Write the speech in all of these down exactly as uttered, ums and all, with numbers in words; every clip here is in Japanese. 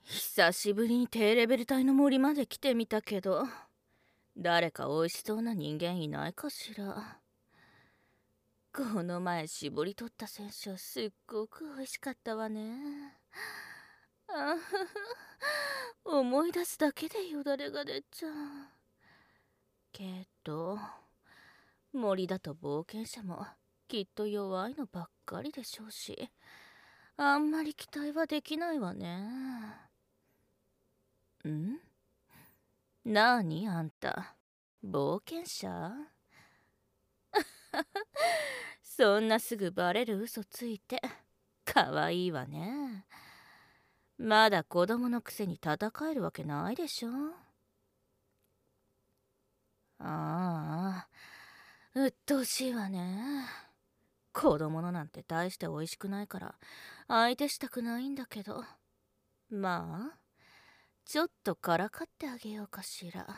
久しぶりに低レベル帯の森まで来てみたけど、誰か美味しそうな人間いないかしら。この前絞り取った選手はすっごく美味しかったわね。あふふ、思い出すだけでよだれが出ちゃう。けど森だと冒険者もきっと弱いのばっかりでしょうし、あんまり期待はできないわね。ん？なーにあんた、冒険者？そんなすぐバレる嘘ついてかわいいわね。まだ子供のくせに戦えるわけないでしょ。ああ、うっとうしいわね。子供のなんて大して美味しくないから相手したくないんだけど、まあちょっとからかってあげようかしら。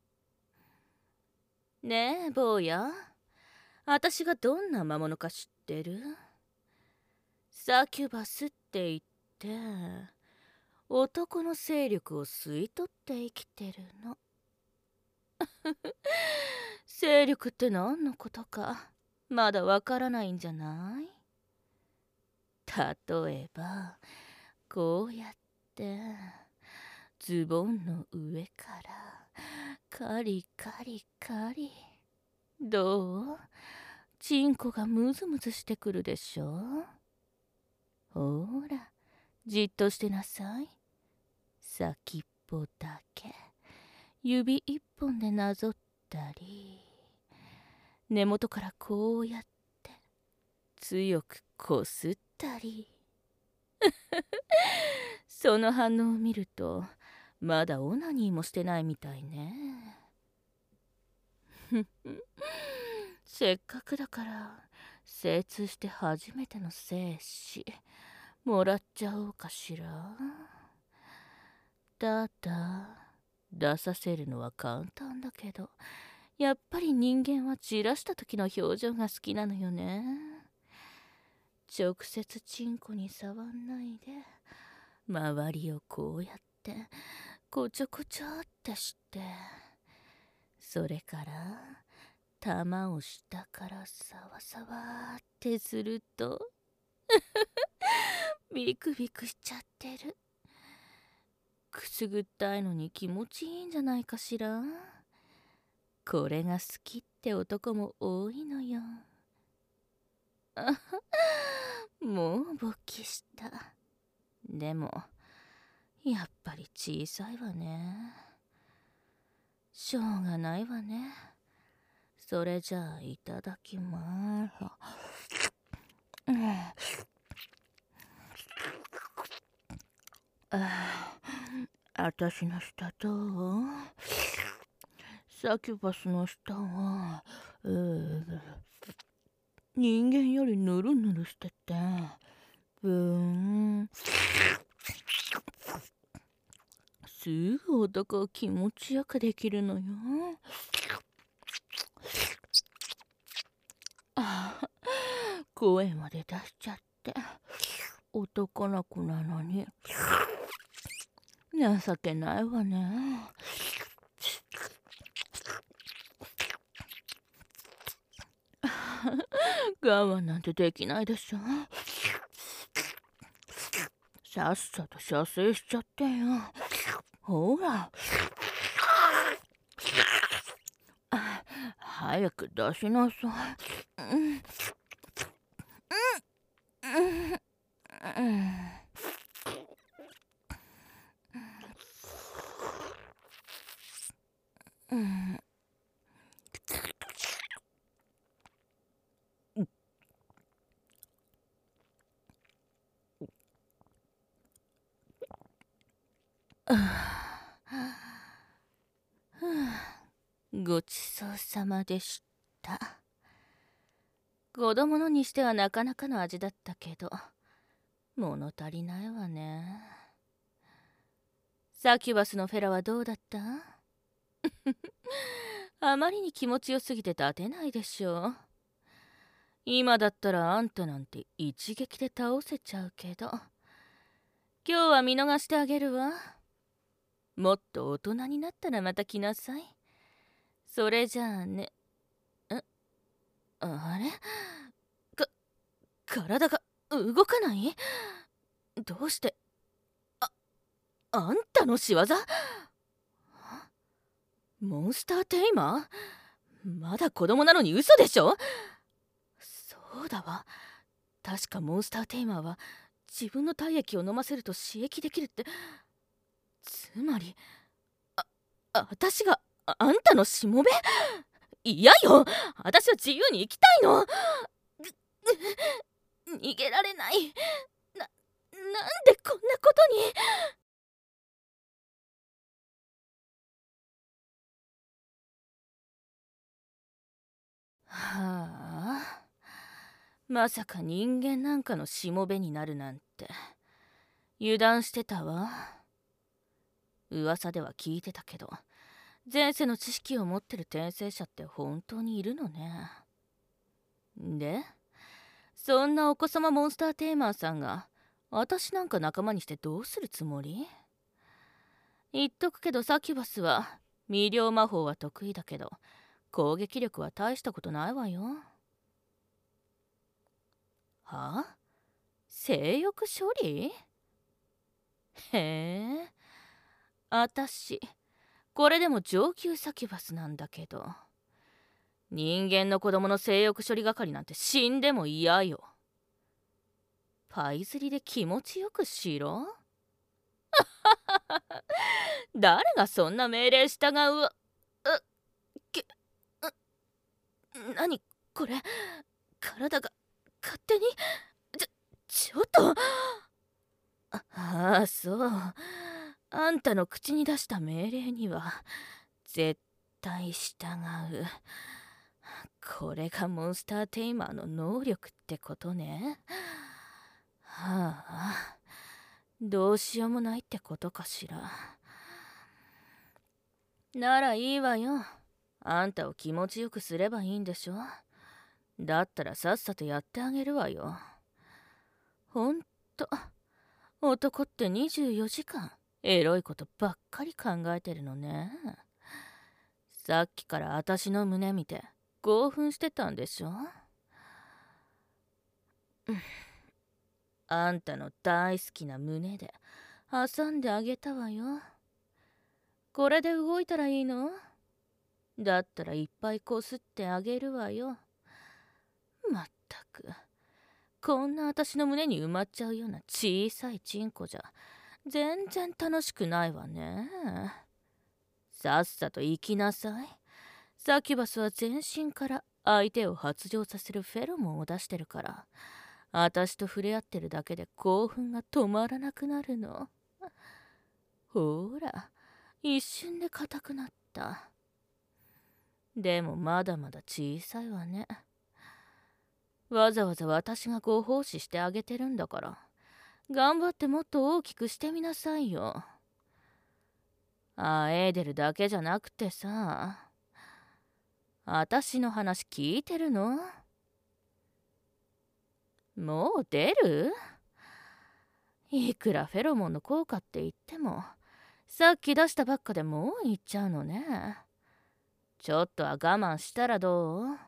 ねえ坊や、私がどんな魔物か知ってる？サキュバスって言って男の勢力を吸い取って生きてるの。勢力って何のことかまだわからないんじゃない？例えばこうやってズボンの上からカリカリカリ。どう？チンコがムズムズしてくるでしょ？ほら、じっとしてなさい。先っぽだけ指一本でなぞったり、根元からこうやって強くこすったり。その反応を見るとまだオナニーもしてないみたいね。せっかくだから精通して初めての精子もらっちゃおうかしら。ただ出させるのは簡単だけど、やっぱり人間はじらした時の表情が好きなのよね。直接チンコに触んないで周りをこうやってこちょこちょってして、それから玉を下からサワサワってするとビクビクしちゃってる。くすぐったいのに気持ちいいんじゃないかしら。これが好きって男も多いのよ。あもう勃起した。でもやっぱり小さいわね。しょうがないわね。それじゃあいただきます。うん、ああたしの舌どう？サキュバスの舌は、えー、人間よりヌルヌルしてて、ブーン、すぐ男を気持ちよくできるのよ。ああ、声まで出しちゃって、男の子なのに情けないわね。我慢なんてできないでしょ。さっさと射精しちゃってよ。ほら、早く出しなさい。うん、うんうんうん、ごちそうさまでした。子供のにしてはなかなかの味だったけど、物足りないわね。サキュバスのフェラはどうだった？あまりに気持ちよすぎて立てないでしょ。今だったらあんたなんて一撃で倒せちゃうけど、 今日は見逃してあげるわ。もっと大人になったらまた来なさい。それじゃあね。んあれか、体が動かない？どうして？あ、あんたの仕業？モンスターテイマー？まだ子供なのに嘘でしょ？そうだわ。確かモンスターテイマーは自分の体液を飲ませると刺激できるって。つまり、あ、あ私があ、あんたのしもべ？嫌よ。私は自由に生きたいの。逃げられない。な、なんでこんなことに。はあ、まさか人間なんかのしもべになるなんて油断してたわ。噂では聞いてたけど、前世の知識を持ってる転生者って本当にいるのね。で、そんなお子様モンスターテーマーさんが私なんか仲間にしてどうするつもり？言っとくけどサキュバスは魅了魔法は得意だけど攻撃力は大したことないわよ。はあ？性欲処理？へえ、あたしこれでも上級サキュバスなんだけど、人間の子供の性欲処理係なんて死んでも嫌よ。パイ釣りで気持ちよくしろ。誰がそんな命令従うわ。うけう何これ、体が勝手に。ちょちょっと。ああ、そう。あんたの口に出した命令には絶対従う。これがモンスターテイマーの能力ってことね。はあ、どうしようもないってことかしら。ならいいわよ。あんたを気持ちよくすればいいんでしょ。だったらさっさとやってあげるわよ。ほんと、男ってにじゅうよじかんエロいことばっかり考えてるのね。さっきから私の胸見て興奮してたんでしょ。あんたの大好きな胸で挟んであげたわよ。これで動いたらいいの？だったらいっぱいこすってあげるわよ。まったく、こんな私の胸に埋まっちゃうような小さいチンコじゃ全然楽しくないわね。さっさと行きなさい。サキュバスは全身から相手を発情させるフェロモンを出してるから、私と触れ合ってるだけで興奮が止まらなくなるの。ほら、一瞬で硬くなった。でもまだまだ小さいわね。わざわざ私がご奉仕してあげてるんだから、頑張ってもっと大きくしてみなさいよ。あえいでるだけじゃなくてさ、私の話聞いてるの？もう出る？いくらフェロモンの効果って言っても、さっき出したばっかでもう行っちゃうのね。ちょっとは我慢したらどう？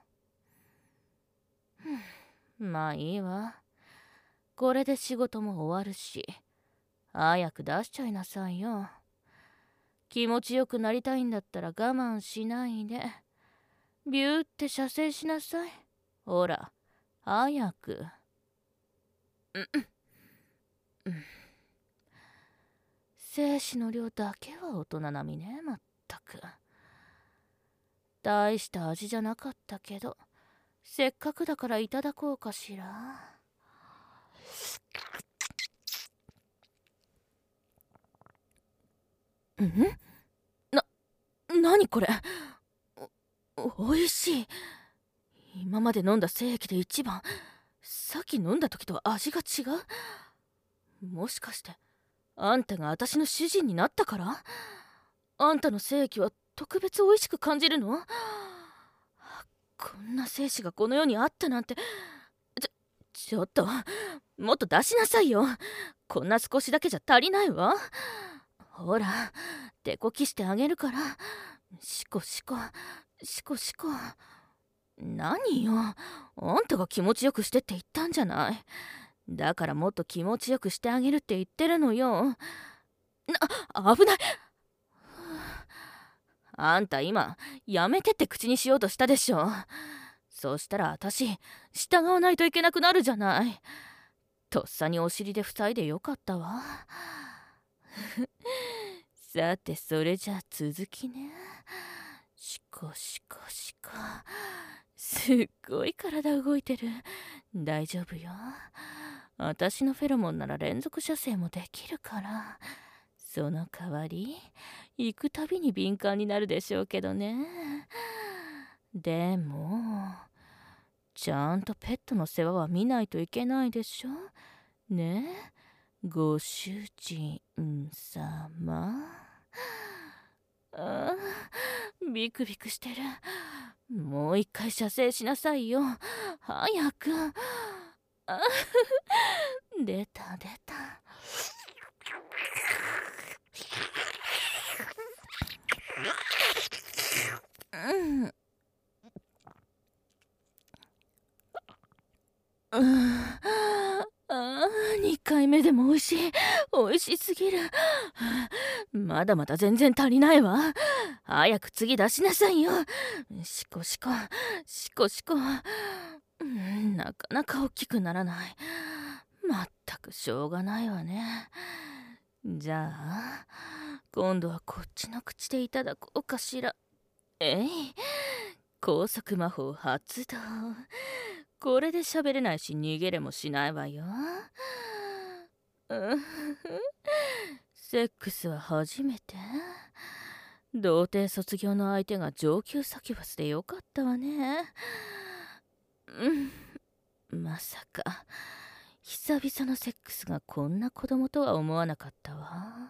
まあいいわ。これで仕事も終わるし、早く出しちゃいなさいよ。気持ちよくなりたいんだったら我慢しないで、ビューって射精しなさい。ほら、早く。うんうん。精子の量だけは大人並みね、まったく。大した味じゃなかったけど、せっかくだからいただこうかしら。ん？な、なにこれ？お、おいしい。今まで飲んだ精液で一番。さっき飲んだ時と味が違う。もしかしてあんたが私の主人になったから？あんたの精液は特別美味しく感じるの？こんな精子がこの世にあったなんて。ちょ、ちょっともっと出しなさいよ。 こんな少しだけじゃ足りないわ。ほら、手こきしてあげるから。シコシコシコシコ。何よ、あんたが気持ちよくしてって言ったんじゃない。だからもっと気持ちよくしてあげるって言ってるのよ。な、危ない。あんた今やめてって口にしようとしたでしょ。そしたら私従わないといけなくなるじゃない。とっさにお尻で塞いでよかったわ。さてそれじゃあ続きね。シコシコシコ。すっごい体動いてる。大丈夫よ。私のフェロモンなら連続射精もできるから。その代わり行くたびに敏感になるでしょうけどね。でもちゃんとペットの世話は見ないといけないでしょねえ、ご主人様。あー、ビクビクしてる。もう一回射精しなさいよ、早く。あ出た出た。うんうん、あー、にかいめでも美味しい。美味しすぎる。まだまだ全然足りないわ。早く次出しなさいよ。シコシコシコシコ。うん、なかなか大きくならない。まったくしょうがないわね。じゃあ今度はこっちの口でいただこうかしら。えい、高速魔法発動。これで喋れないし逃げれもしないわよ。うん、セックスは初めて。童貞卒業の相手が上級サキュバスでよかったわね。うん、まさか久々のセックスがこんな子供とは思わなかったわ。は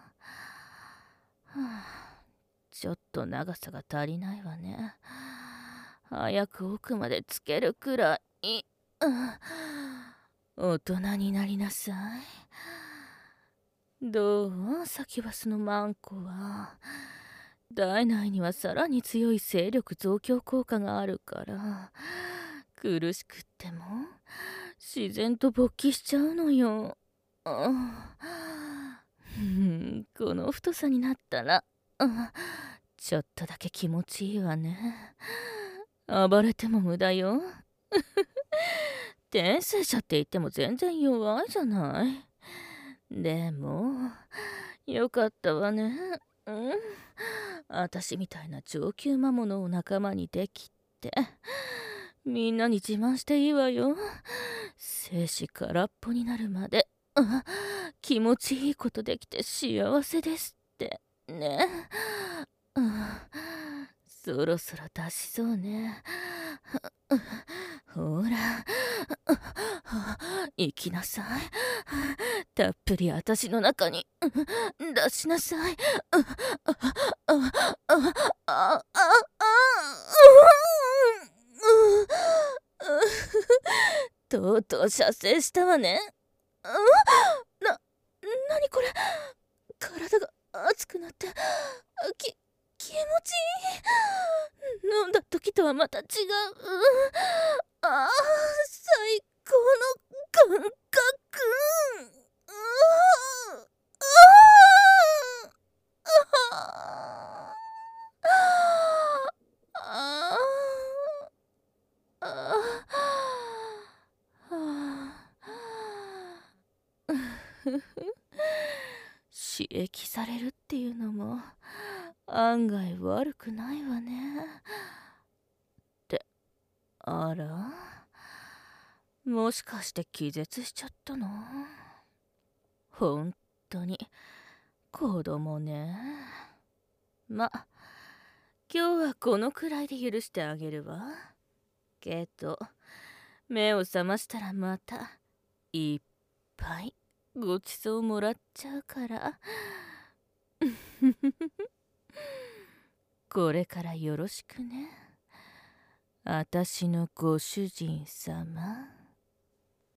あ、ちょっと長さが足りないわね。早く奥までつけるくらい。うん、大人になりなさい。どうサキュバスのマンコは。体内にはさらに強い勢力増強効果があるから苦しくっても自然と勃起しちゃうのよ。うん、この太さになったら、うん、ちょっとだけ気持ちいいわね。暴れても無駄よ。転生者って言っても全然弱いじゃない。でもよかったわね。うん、私みたいな上級魔物を仲間にできてみんなに自慢していいわよ。精子空っぽになるまで、うん、気持ちいいことできて幸せですってね。うん、そろそろ出しそうね。ほら行きなさい。たっぷり私の中に出しなさい。とうとう射精したわね。な、なにこれ。体が熱くなってき気持ちいい。飲んだ時とはまた違う。ああ、最高の感覚。うあああ刺激されるっていうのも案外悪くないわね。ってあら、もしかして気絶しちゃったの？ほんとに子供ね。ま、今日はこのくらいで許してあげるわ。けど目を覚ましたらまたいっぱいごちそうもらっちゃうからこれからよろしくね、あたしのご主人様。